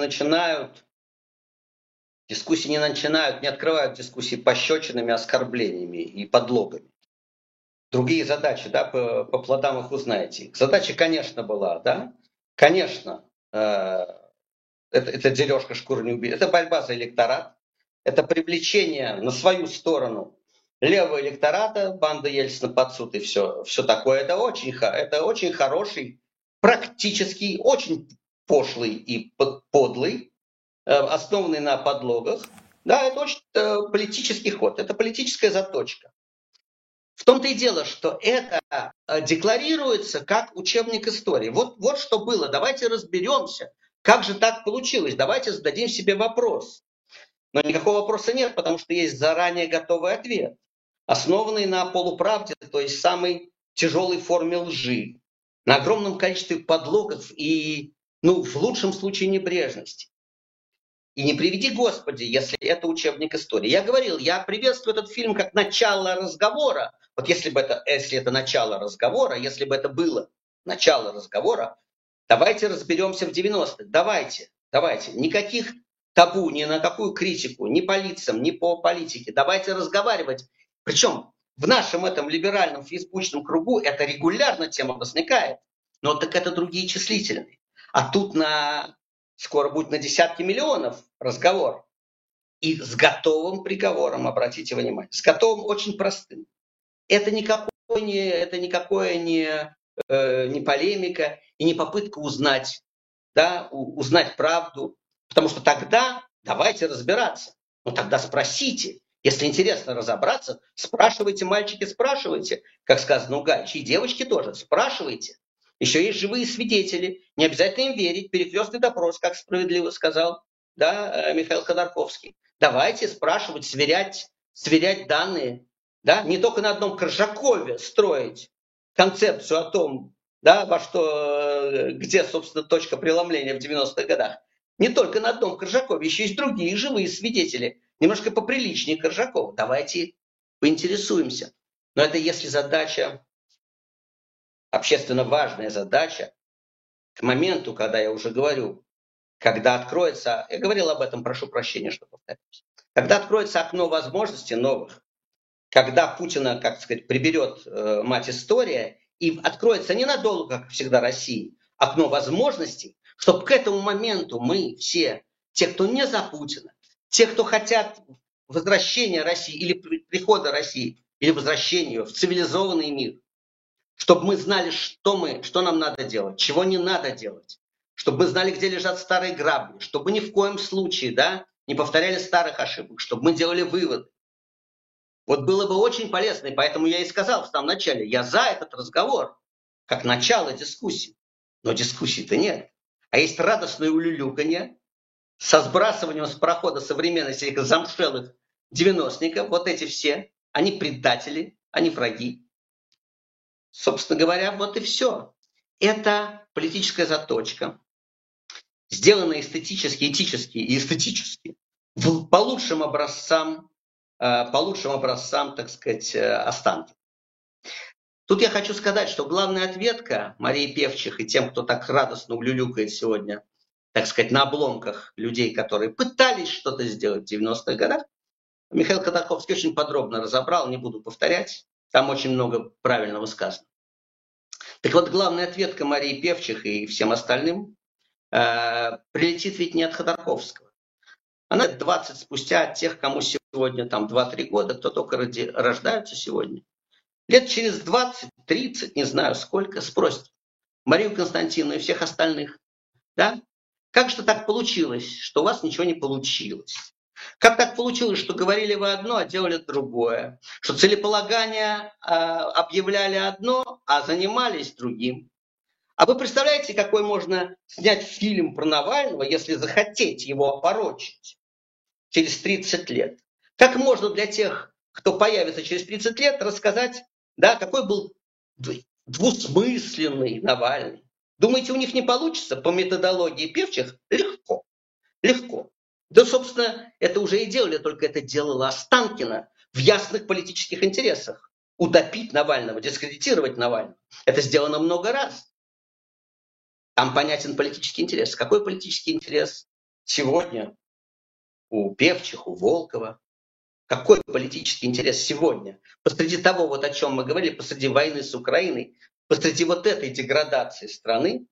открывают дискуссии пощечинами, оскорблениями и подлогами. Другие задачи, да, по плодам их узнаете. Задача, конечно, была, да, конечно, это дележка шкуры не убит, это борьба за электорат, это привлечение на свою сторону левого электората, банда Ельцина под суд и все такое. Это очень хороший, практический, очень пошлый и подлый, основанный на подлогах. Да, это очень политический ход, это политическая заточка. В том-то и дело, что это декларируется как учебник истории. Вот что было. Давайте разберемся, как же так получилось. Давайте зададим себе вопрос. Но никакого вопроса нет, потому что есть заранее готовый ответ, основанный на полуправде, то есть самой тяжелой форме лжи, на огромном количестве подлогов и, в лучшем случае, небрежности. И не приведи Господи, если это учебник истории. Я говорил, я приветствую этот фильм как начало разговора. Вот если это начало разговора, если бы это было начало разговора, давайте разберемся в 90-х. Давайте. Никаких табу ни на какую критику, ни по лицам, ни по политике. Давайте разговаривать. Причем в нашем этом либеральном фейсбучном кругу это регулярно тема возникает. Но так это другие числительные. А тут скоро будет на десятки миллионов разговор. И с готовым приговором, обратите внимание. С готовым очень простым. Это никакое не полемика и не попытка узнать правду. Потому что тогда давайте разбираться. Но тогда спросите. Если интересно разобраться, спрашивайте, мальчики, спрашивайте. Как сказано у Гальчи. И девочки тоже. Спрашивайте. Еще есть живые свидетели. Не обязательно им верить. Перекрестный допрос, как справедливо сказал Михаил Ходорковский. Давайте спрашивать, сверять данные. Да? Не только на одном Коржакове строить концепцию о том, где, собственно, точка преломления в 90-х годах. Не только на одном Коржакове, еще есть другие живые свидетели. Немножко поприличнее Коржакова. Давайте поинтересуемся. Но это если задача, общественно важная задача, к моменту, когда я уже говорю, когда откроется, я говорил об этом, прошу прощения, что повторюсь, когда откроется окно возможностей новых, когда Путина, приберет мать история, и откроется ненадолго, как всегда, России, окно возможностей, чтобы к этому моменту мы все, те, кто не за Путина, те, кто хотят возвращения России или прихода России, или возвращения ее в цивилизованный мир, чтобы мы знали, что нам надо делать, чего не надо делать, чтобы мы знали, где лежат старые грабли, чтобы ни в коем случае не повторяли старых ошибок, чтобы мы делали выводы. Вот было бы очень полезно, и поэтому я и сказал в самом начале, я за этот разговор, как начало дискуссии. Но дискуссии-то нет. А есть радостное улюлюканье со сбрасыванием с парохода современности этих замшелых 90-ников. Вот эти все, они предатели, они враги. Собственно говоря, вот и все. Это политическая заточка, сделанная эстетически, этически и эстетически по лучшим образцам, так сказать, Останкина. Тут я хочу сказать, что главная ответка Марии Певчих и тем, кто так радостно улюлюкает сегодня, так сказать, на обломках людей, которые пытались что-то сделать в 90-х годах, Михаил Ходорковский очень подробно разобрал, не буду повторять, там очень много правильного сказано. Так вот, главная ответка Марии Певчих и всем остальным прилетит ведь не от Ходорковского. Она 20 спустя от тех, кому сегодня 2-3 года, кто только рождаются сегодня. Лет через 20-30, не знаю сколько, спросят Марию Константиновну и всех остальных. Да? Как же так получилось, что у вас ничего не получилось? Как так получилось, что говорили вы одно, а делали другое? Что целеполагание объявляли одно, а занимались другим? А вы представляете, какой можно снять фильм про Навального, если захотеть его опорочить через 30 лет? Как можно для тех, кто появится через 30 лет, рассказать, какой был двусмысленный Навальный? Думаете, у них не получится по методологии Певчих? Легко. Легко. Да, собственно, это уже и делали, только это делала Останкина в ясных политических интересах. Утопить Навального, дискредитировать Навального. Это сделано много раз. Там понятен политический интерес. Какой политический интерес сегодня у Певчих, у Волкова? Какой политический интерес сегодня? Посреди того, о чем мы говорили, посреди войны с Украиной, посреди этой деградации страны,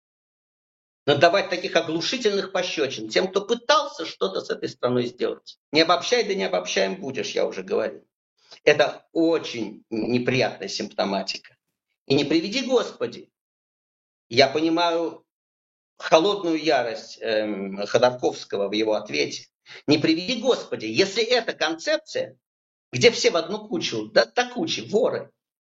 надавать таких оглушительных пощечин тем, кто пытался что-то с этой страной сделать. Не обобщай, да не обобщаем будешь, я уже говорил. Это очень неприятная симптоматика. И не приведи Господи. Я понимаю холодную ярость Ходорковского в его ответе. Не приведи Господи, если эта концепция, где все в одну кучу, да кучи, воры,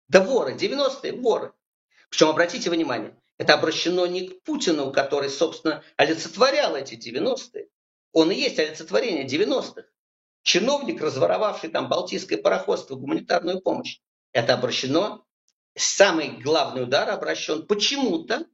90-е воры. Причем, обратите внимание, это обращено не к Путину, который, собственно, олицетворял эти 90-е. Он и есть олицетворение 90-х. Чиновник, разворовавший там балтийское пароходство, гуманитарную помощь. Это обращено, самый главный удар обращен почему-то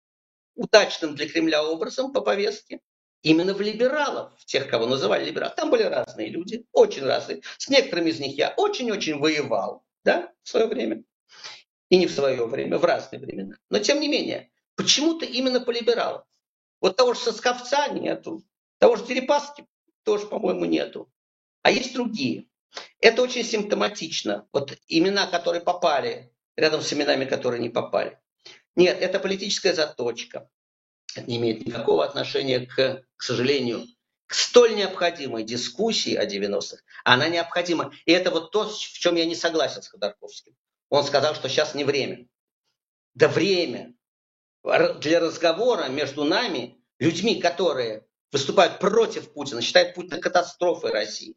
удачным для Кремля образом по повестке именно в либералов, в тех, кого называли либералами. Там были разные люди, очень разные. С некоторыми из них я очень-очень воевал, да, в свое время. И не в свое время, в разные времена. Но тем не менее, почему-то именно по либералам. Вот того же Сосковца нету, того же Дерипаски тоже, по-моему, нету. А есть другие. Это очень симптоматично. Вот имена, которые попали, рядом с именами, которые не попали. Нет, это политическая заточка. Это не имеет никакого отношения, к сожалению, к столь необходимой дискуссии о 90-х. Она необходима. И это вот то, в чем я не согласен с Ходорковским. Он сказал, что сейчас не время. Да время для разговора между нами, людьми, которые выступают против Путина, считают Путина катастрофой России,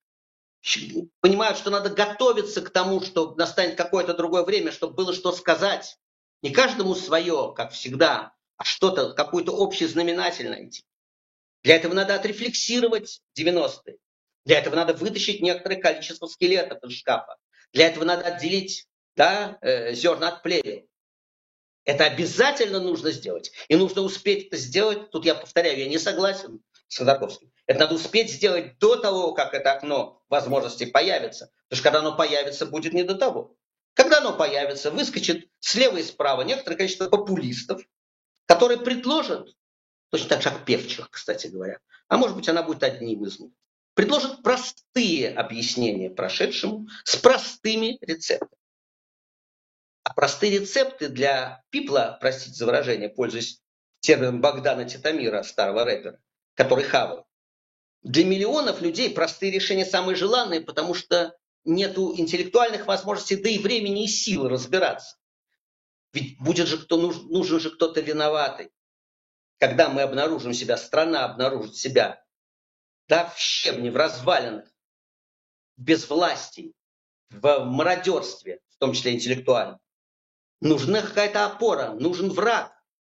понимают, что надо готовиться к тому, что настанет какое-то другое время, чтобы было что сказать. Не каждому свое, как всегда, а что-то, какой-то общий знаменатель найти. Для этого надо отрефлексировать 90-е. Для этого надо вытащить некоторое количество скелетов из шкафа. Для этого надо отделить зерна от плевел. Это обязательно нужно сделать. И нужно успеть это сделать. Тут я повторяю, я не согласен с Ходорковским. Это надо успеть сделать до того, как это окно возможностей появится. Потому что когда оно появится, будет не до того. Когда оно появится, выскочит слева и справа некоторое количество популистов, которые предложат, точно так же, как Певчих, кстати говоря, а может быть, она будет одним из них, предложат простые объяснения прошедшему с простыми рецептами. А простые рецепты для пипла, простите за выражение, пользуясь термином Богдана Титамира, старого рэпера, который хавал. Для миллионов людей простые решения самые желанные, потому что нету интеллектуальных возможностей, да и времени и сил разбираться. Ведь будет же нужен же кто-то виноватый. Когда мы обнаружим себя, страна обнаружит себя, да, в щебне, в развалинах, в безвластии, в мародерстве, в том числе интеллектуальном. Нужна какая-то опора, нужен враг.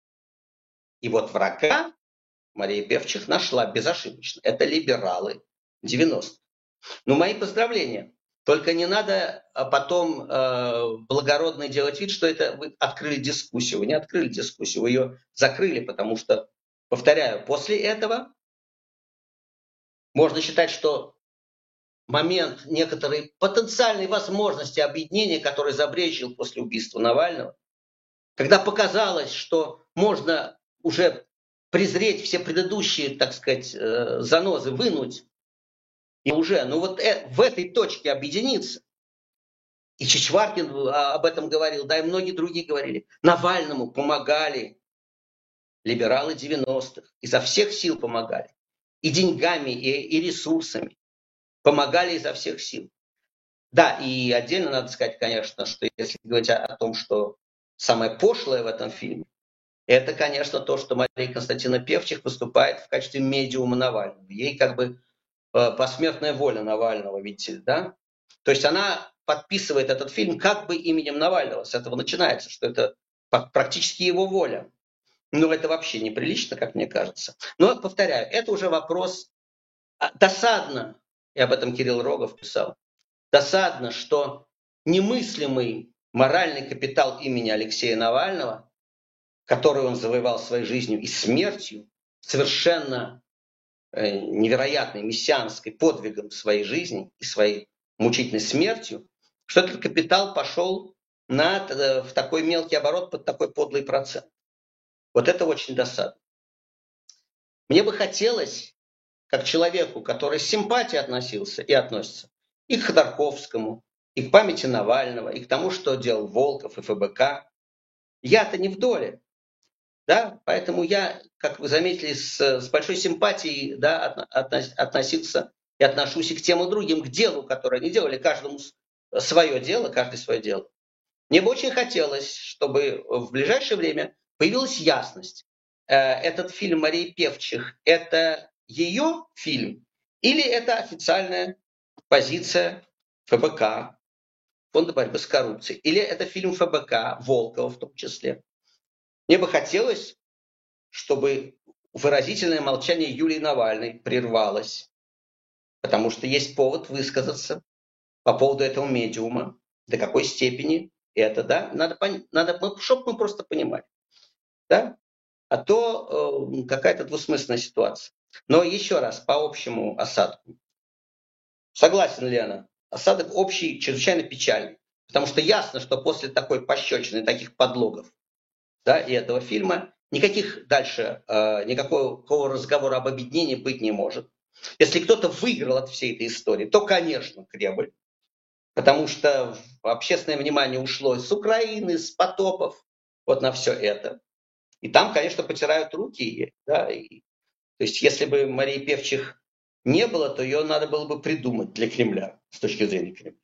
И вот врага Мария Певчих нашла безошибочно. Это либералы 90-х. Ну, мои поздравления. Только не надо потом благородно делать вид, что это вы открыли дискуссию. Вы не открыли дискуссию, вы ее закрыли, потому что, повторяю, после этого можно считать, что момент некоторой потенциальной возможности объединения, который забрежил после убийства Навального, когда показалось, что можно уже презреть все предыдущие, так сказать, занозы, вынуть, и уже, ну вот в этой точке объединиться. И Чичваркин об этом говорил, да, и многие другие говорили. Навальному помогали либералы 90-х, изо всех сил помогали. И деньгами, и ресурсами. Помогали изо всех сил. Да, и отдельно надо сказать, конечно, что если говорить о том, что самое пошлое в этом фильме, это, конечно, то, что Мария Константиновна Певчих выступает в качестве медиума Навального. Ей как бы посмертная воля Навального, видите, да? То есть она подписывает этот фильм как бы именем Навального. С этого начинается, что это практически его воля. Но это вообще неприлично, как мне кажется. Но, повторяю, это уже вопрос досадно, и об этом Кирилл Рогов писал, досадно, что немыслимый моральный капитал имени Алексея Навального, который он завоевал своей жизнью и смертью, совершенно невероятной, мессианской подвигом своей жизни и своей мучительной смертью, что этот капитал пошел в такой мелкий оборот под такой подлый процент. Вот это очень досадно. Мне бы хотелось, как человеку, который с симпатией относился и относится и к Ходорковскому, и к памяти Навального, и к тому, что делал Волков и ФБК, я-то не в доле. Да? Поэтому я, как вы заметили, с большой симпатией, да, относился и отношусь и к тем и другим, к делу, которое они делали, каждому свое дело, каждый свое дело. Мне бы очень хотелось, чтобы в ближайшее время появилась ясность. этот фильм Марии Певчих, это ее фильм или это официальная позиция ФБК, Фонда борьбы с коррупцией, или это фильм ФБК, Волкова в том числе. Мне бы хотелось, чтобы выразительное молчание Юлии Навальной прервалось, потому что есть повод высказаться по поводу этого медиума, до какой степени это, да, чтобы мы просто понимали, да, а то какая-то двусмысленная ситуация. Но еще раз, по общему осадку. Согласен, Лена, осадок общий, чрезвычайно печальный, потому что ясно, что после такой пощечины, таких подлогов, да, и этого фильма никаких дальше, никакого разговора об объединении быть не может. Если кто-то выиграл от всей этой истории, то, конечно, Кремль. Потому что общественное внимание ушло с Украины, с потопов, вот на все это. И там, конечно, потирают руки. Да, то есть, если бы Марии Певчих не было, то ее надо было бы придумать для Кремля, с точки зрения Кремля.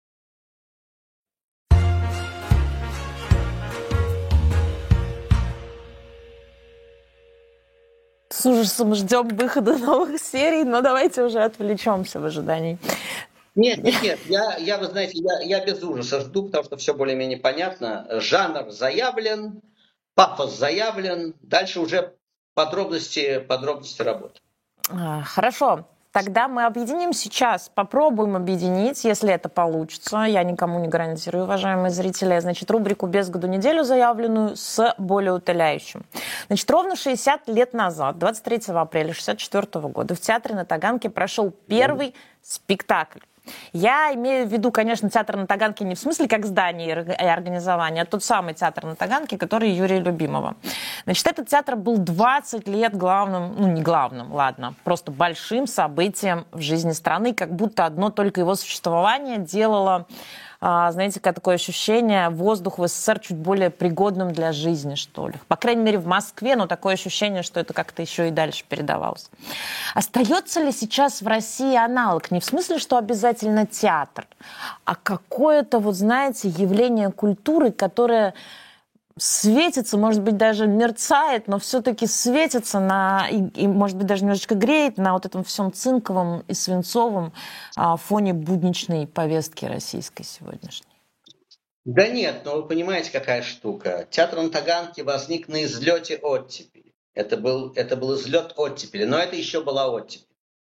С ужасом ждем выхода новых серий, но давайте уже отвлечемся в ожидании. Нет, вы знаете, я без ужаса жду, потому что все более-менее понятно. Жанр заявлен, пафос заявлен, дальше уже подробности работы. Хорошо. Тогда мы объединим сейчас, попробуем объединить, если это получится. Я никому не гарантирую, уважаемые зрители. Значит, рубрику «Без году неделю» заявленную с более утоляющим. Значит, ровно 60 лет назад, 23 апреля 1964 года, в театре на Таганке прошел первый спектакль. Я имею в виду, конечно, театр на Таганке не в смысле как здание и организование, а тот самый театр на Таганке, который Юрия Любимого. Значит, этот театр был 20 лет главным, ну не главным, ладно, просто большим событием в жизни страны, как будто одно только его существование делало, знаете, как такое ощущение, воздух в СССР чуть более пригодным для жизни, что ли. По крайней мере, в Москве, но такое ощущение, что это как-то еще и дальше передавалось. Остается ли сейчас в России аналог? Не в смысле, что обязательно театр, а какое-то, вот знаете, явление культуры, которое светится, может быть, даже мерцает, но все-таки светится и, может быть, даже немножечко греет на вот этом всем цинковом и свинцовом фоне будничной повестки российской сегодняшней. Да нет, но вы понимаете, какая штука. Театр на Таганке возник на излете оттепели. Это был излет оттепели, но это еще была оттепель.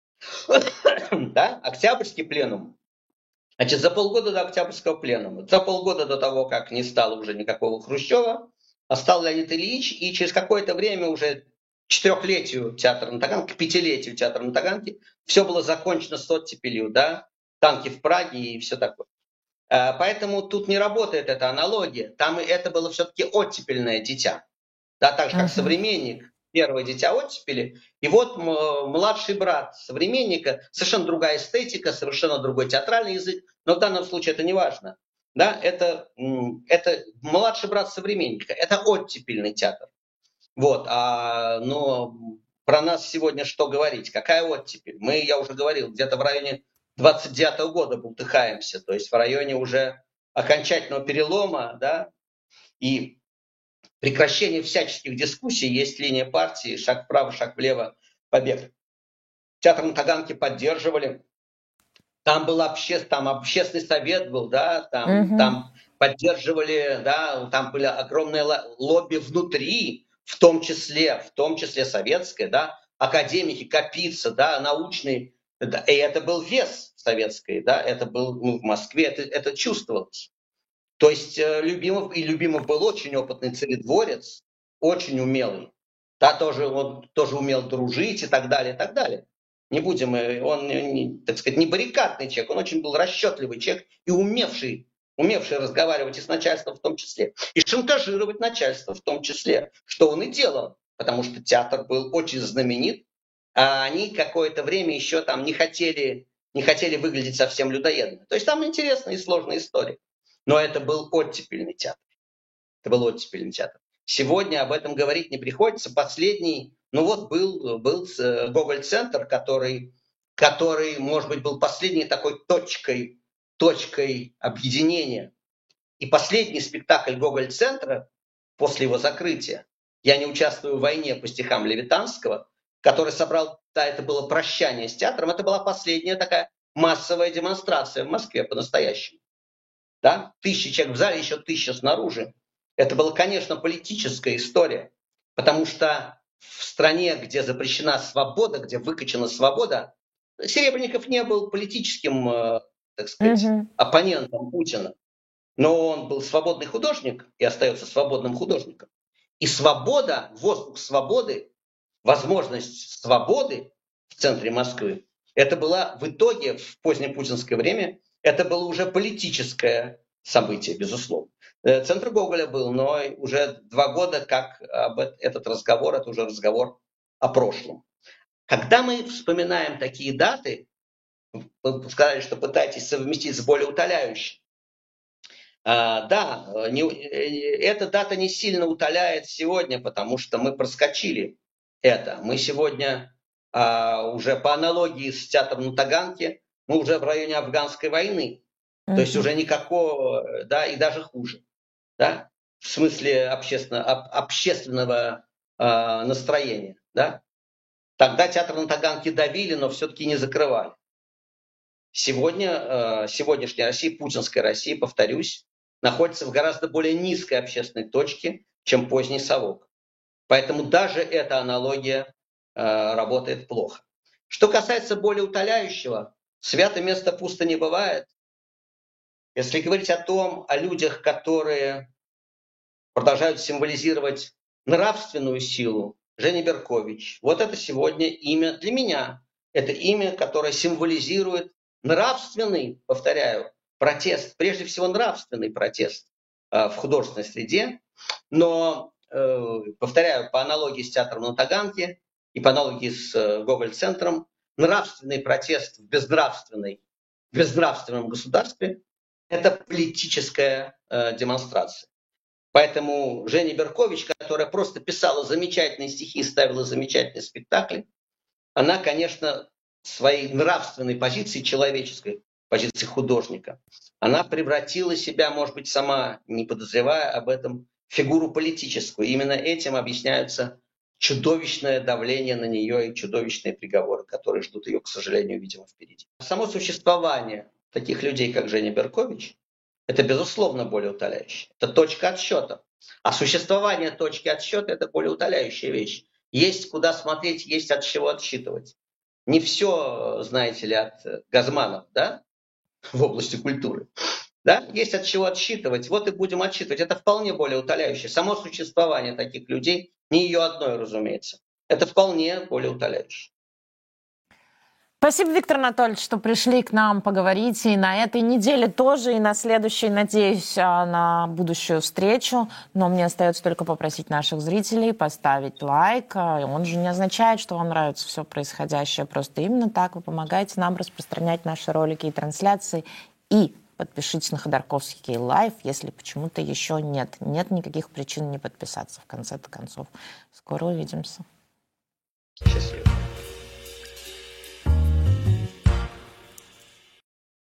Да? Октябрьский пленум. Значит, за полгода до Октябрьского пленума, за полгода до того, как не стало уже никакого Хрущева, стал Леонид Ильич, и через какое-то время уже к 4-летию театра на Таганке, к 5-летию театра на Таганке, все было закончено с оттепелью, да, танки в Праге и все такое. Поэтому тут не работает эта аналогия. Там это было все-таки оттепельное дитя, да, так же как современник. Первое дитя оттепели. И вот младший брат современника, совершенно другая эстетика, совершенно другой театральный язык, но в данном случае это не важно. Да? Это младший брат современника, это оттепельный театр. Вот. Но про нас сегодня что говорить? Какая оттепель? Я уже говорил, где-то в районе 29-го года бултыхаемся, то есть в районе уже окончательного перелома, да, и прекращение всяческих дискуссий, есть линия партии, шаг вправо, шаг влево, побег. Театр на Таганке поддерживали. Там был общественный совет был, да, там поддерживали, да, там были огромные лобби внутри, в том числе советское, да, академики, Капица, да, научные, да, и это был вес советский, да, это был в Москве, это чувствовалось. То есть Любимов был очень опытный царедворец, очень умелый. Да, он тоже умел дружить и так далее, и так далее. Не будем, он, так сказать, не баррикадный человек, он очень был расчетливый человек и умевший разговаривать и с начальством в том числе, и шантажировать начальство в том числе, что он и делал, потому что театр был очень знаменит, а они какое-то время еще там не хотели выглядеть совсем людоедно. То есть там интересная и сложная история. Но это был оттепельный театр. Сегодня об этом говорить не приходится. Последний, был Гоголь-центр, который, может быть, был последней такой точкой объединения. И последний спектакль Гоголь-центра после его закрытия «Я не участвую в войне» по стихам Левитанского, который собрал, да, это было прощание с театром, это была последняя такая массовая демонстрация в Москве по-настоящему. Да? 1000 человек в зале, еще 1000 снаружи. Это была, конечно, политическая история, потому что в стране, где запрещена свобода, где выкачана свобода, Серебренников не был политическим, так сказать, оппонентом Путина, но он был свободный художник и остается свободным художником. И свобода, воздух свободы, возможность свободы в центре Москвы, это было в итоге, в позднепутинское время, это было уже политическое событие, безусловно. Центр Гоголя был, но уже 2 года, как этот разговор, это уже разговор о прошлом. Когда мы вспоминаем такие даты, вы сказали, что пытаетесь совместить с более утоляющим. Да, эта дата не сильно утоляет сегодня, потому что мы проскочили это. Мы сегодня уже по аналогии с театром на Таганке, мы уже в районе афганской войны. То есть уже никакого, да, и даже хуже. Да, в смысле общественного настроения. Да. Тогда театр на Таганке давили, но все-таки не закрывали. Сегодняшняя Россия, путинская Россия, повторюсь, находится в гораздо более низкой общественной точке, чем поздний совок. Поэтому даже эта аналогия работает плохо. Что касается более утоляющего, свято место пусто не бывает. Если говорить о людях, которые продолжают символизировать нравственную силу, Женя Беркович, вот это сегодня имя для меня. Это имя, которое символизирует нравственный, повторяю, протест, прежде всего нравственный протест в художественной среде, но, повторяю, по аналогии с театром на Таганке и по аналогии с Гоголь-центром, нравственный протест в безнравственном государстве – это политическая демонстрация. Поэтому Женя Беркович, которая просто писала замечательные стихи и ставила замечательные спектакли, она, конечно, своей нравственной позиции, человеческой позиции художника, она превратила себя, может быть, сама не подозревая об этом, в фигуру политическую. Именно этим объясняются чудовищное давление на нее и чудовищные приговоры, которые ждут ее, к сожалению, видимо, впереди. Само существование таких людей, как Женя Беркович, это, безусловно, более утоляющее. Это точка отсчета. А существование точки отсчета – это более утоляющая вещь. Есть куда смотреть, есть от чего отсчитывать. Не все, знаете ли, от Газманов, да, в области культуры. Да? Есть от чего отсчитывать. Вот и будем отсчитывать. Это вполне более утоляющее. Само существование таких людей, не ее одной, разумеется, это вполне более утоляющее. Спасибо, Виктор Анатольевич, что пришли к нам поговорить. И на этой неделе тоже, и на следующей, надеюсь, на будущую встречу. Но мне остается только попросить наших зрителей поставить лайк. Он же не означает, что вам нравится все происходящее. Просто именно так вы помогаете нам распространять наши ролики и трансляции. И подпишитесь на Ходорковский лайв, если почему-то еще нет. Нет никаких причин не подписаться, в конце-то концов. Скоро увидимся.